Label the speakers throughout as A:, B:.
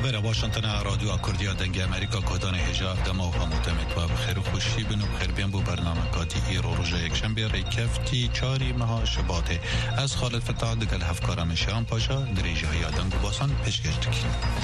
A: مخبر واشنطن رادیو کردیا دنگ امریکا کدان هجا دما و همودمت و بخیر خوشی بنو بخیر بیان بو برنامه کاتی ایرو روژه یک شنبه ریکفتی چاری مها شباته از خالد فتاح دگل هفکارم شیان پاشا دریجه های دنگ و باسان پیشگشتکی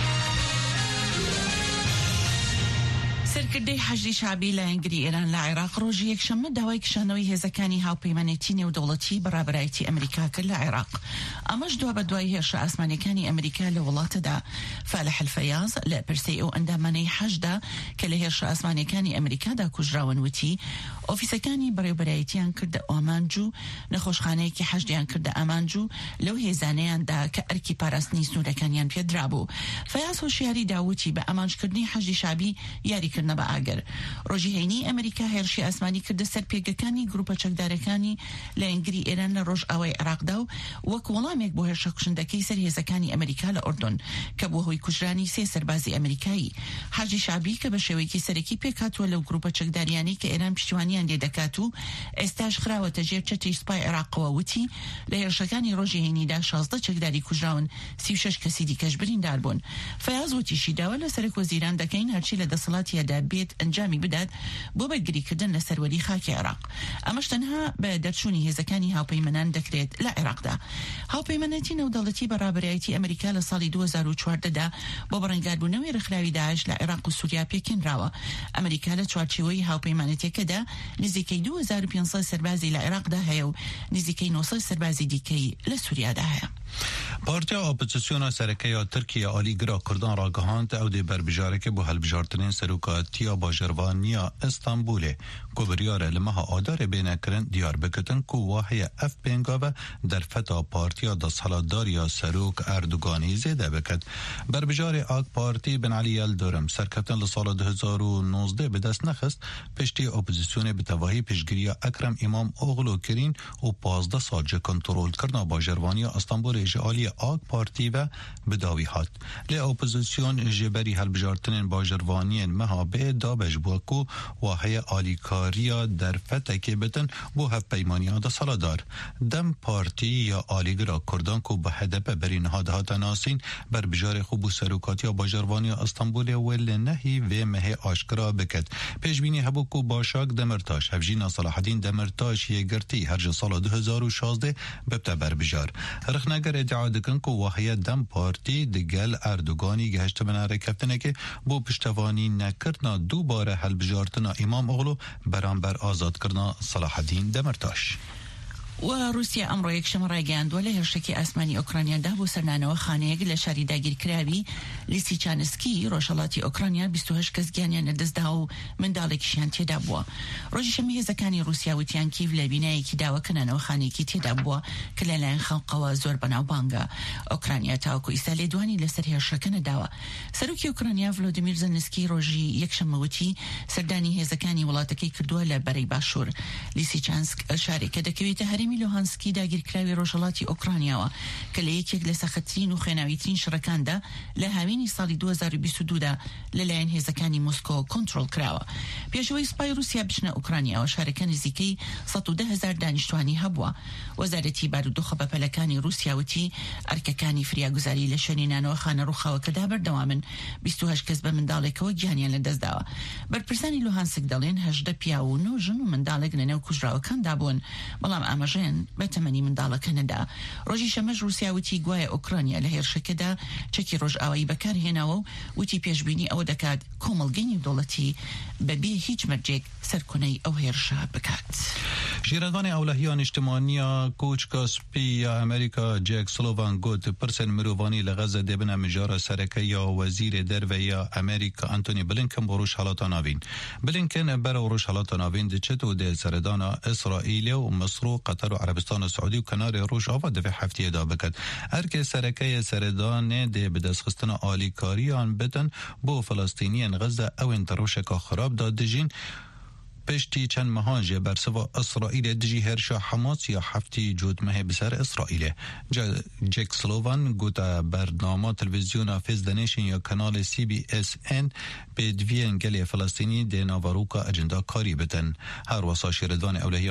B: سرکردەی حەجی شعبی لە ئەنگری ئێران لە عێراق ڕۆژی یەکشەممە داوای کشاندنەوەی هێزەکانی هاوپەیمانێتی نێودەوڵەتی بەڕێوەبەرایەتی ئەمریکا کرد لە عێراق. ئەمەش دوا بە دوای هێرشە ئاسمانیەکانی ئەمریکا لە وڵاتەدا. فالح الفەیاز لە پرسەی ئەو ئەندامانەی حەجدا کە لە هێرشە ئاسمانیەکانی ئەمریکادا کوژراون وتی ئۆفیسەکانی بەڕێوەبەرایەتیان کردە ئامانج و نەخۆشخانەیەکی حەجدیان کردە ئامانج و لەو هێزانەیاندا کە ئەرکی پاراستنی سنوورەکانیان پێدرابوو. فەیاز هۆشیاری داوتی بە ئامانجکردنی حەجی شعبی یاری نەبە ئاگەر. ڕۆژی هەینی ئەمریکا هێرشی ئاسمانی کردە سەر پێگەکانی گروپە چەکدارەکانی لە ئەنگری ئێران لە ڕۆژ ئاوای عێراقدا و وەک وەڵامێک بۆ هێرشە کوشندەکەی سەر هێزەکانی ئەمریکا لە ئوردون کە بووە هۆی کوژرانی 3 سەربازی ئەمریکایی. حاجی شعبی کە بە شێوەیەکی سەرەکی پێکاتوە لەو گروپە چەکداریانەی کە ئێران پشتیوانیان لێ دەکات و ئێستاش خراوەتە ژێر چەتری سوپای عێراقەوە وتی لە هێرشەکانی ڕۆژی هەینیدا 16 چەکداری کوژراون 36 کەسی دیکەش بریندار بوون. فەیاز وتیشی داوا لە سەرک وەزیران دەکەین هەرچی لە دەسەڵاتیەدا بێت ئەنجامی بدات بۆ بەرگریکردن لە سەروەری خاکی عێراق. ئەمەش تەنها بە دەرچوونی هێزەکانی هاوپەیمانان دەکرێت لە عێراقدا. هاوپەیمانەتی نێودەوڵەتی بەڕێوەبەرایەتی ئەمریکا لە ساڵی 2014دا بۆ بەڕێنگاربوونەوەی ڕێکخراوی داعش لە عێراق و سووریا پێکێنراوە. ئەمریکا لە چوارچێوەی هاوپەیمانەتیەکەدا نزیکەی 2500 سەربازی لە عێراقدا هەیە و نزیکەی 900 سەربازی دیکەی لە سووریادا هەیە.
A: پارتیا اپوزیسیون سرکه ترکیه آلی گرا کردان را گهاند او دی بربجارک بو هلبجارتنین سروکاتیا باجروانیا استانبول کو بریار لمها آدار بین کرن دیار بکتن کو واهی اف بنگاوه در فتا پارتیا دا سالاداریا سروک اردوگانی زیده بکد. بربجار آگ پارتی بن علی الدرم سرکتن لسال 2019 به دست نخست پشتی اپوزیسیون به تواهی پیشگیری اکرم امام اوغلو کرین و 15 سال جه کنترول کرنا باجروانیا استانبول جعالی آگ پارتی و بداوی هات. لی اپوزیسیون جبری هلبجارتنین باجروانین مهابه دابش بوکو واهی آلیکاریا در فتکی بتن بو هف پیمانیا دا سالادار. دم پارتی یا آلیگرا کردان کو به هدف برین هات ناسین بر بجار خوب سروکاتیا باجروانیا استانبول ول نهی و مه آشکرا بکد. پیشبینی هبو کو باشاک دمرتاش هفجینا صلاح الدین دمرتاش یگرتی هرج سال 2016 ببتا بر بجار. رخنگر ادعا دکن کو واهی دم پارتی دگل اردوگانی گهشت بناره کفتنه که بو پشتوانی نکردنا دوباره هلبجارتنا امام اغلو برانبر آزاد کردنا صلاح الدین دمرتاش.
B: و روسیا ئەمڕۆ یەکشەممە ڕایگەیاندووە لە هێرشێکی ئاسمانی ئۆکرانیادا بۆ سەرنانەوە خانەیەک لە شاری داگیرکراوی لیسیچانسکی ڕۆژهەڵاتی ئۆکرانیا 28 کەس گیانیان لەدەستدا و منداڵێکیشیان تێدا بووە. ڕۆژی شەمە هێزەکانی رووسیا وتیان کیڤ لە بینایەکی داواکەنانەوە خانەیەکی تێدا بووە کە لەلایەن خەڵقەوە زۆر بەناوبانگە. ئۆکرانیا تاوەکو ئیستا لێدوانی لەسەر هێرشەکە نەداوە. سەرۆکی ئۆکرانیا ڤلۆدیمیر زەلنسکی ڕۆژی یەکشەممە وتی سەردانی هێزەکانی وڵاتەکەی کردووە لە بەرەی باشوور. لیسیچانسک شارێکە دەکەوێتە هەرێمی لوهانسکی داگیرکراوی ڕۆژهەڵاتی ئۆکرانیاوە کە لە یەکێک لە سەختترین و خێناویترین شڕەکاندا لە هاوینی ساڵی 2022دا لەلایەن هێزەکانی مۆسکۆ کۆنتڕۆڵ کراوە. پێشەوەی سوپای رووسیا بچنە ئۆکرانیاوە شارەکە نزیکەی 110,000 دانیشتوانی هەبووە. وەزارەتی بارودۆخە بەپەلەکانی رووسیا وتی ئەرکەکانی فریاگوزاری لە شوێنێنانەوە خانە ڕووخاوەکەدا بەردەوامن 28 کەس بە منداڵێکەوە گیانیان لەدەستداوە. بەرپرسانی لوهانسک دەڵێن 18 پیا و 9 ژن و منداڵێک لەنێو کوژراوەکاندا بوون بەڵام ئاماژەیان بە تەمەنی منداڵەکە نەدا. ڕۆژی شەمەش رووسیا وتی گوایە ئۆکرانیا لە هێرشەکەدا چەکی ڕۆژئاوایی بەکارهێناوە و وتی پێشبینی ئەوە دەکات کۆمەڵگەی نێودەوڵەتی بەبێ هیچ مەرجێک سەرکونەی ئەو هێرشە بکات.
A: ژێرەدانی ئەولەهیان نیشتیمانیە کۆچکە سپی ئەمریکا جێک سلۆڤان گوت پرسن مرۆڤانی لە غەزە دەبنە مژارە سەرەکە یا وەزیرێ دەرڤە یا ئەمریکا ئەنتۆنی بلینکن بۆ ڕۆژهەڵاتە ناوین. بلینکن بەرەو ڕۆژهەڵاتە ناوین دەچێت و دێ سەردانە ئیسرائیل و مصر و قەتەر و عەرەبستان و سعودی و کنار ڕۆژاوا دەبێ هەفتەیەدا بکات. هەرکێ سەرەکەیە سەردانێ دێ بەدەستخستنە ئالیکاریان بدەن بۆ فەڵەستینیان غەزە ئەوێن ڕۆژێکە خراپدا دژین پشتی چند مهاجه بر سوا اسرائیل دجی هرشا حماس یا هفتی جودمه بسر اسرائیل. جک سلووان گوتا برنامه تلویزیون فیز دنیشن یا کانال CBSN به دوی انگل فلسطینی ده ناوروکا اجندا کاری بتن. هر واسا شیردوان اولهی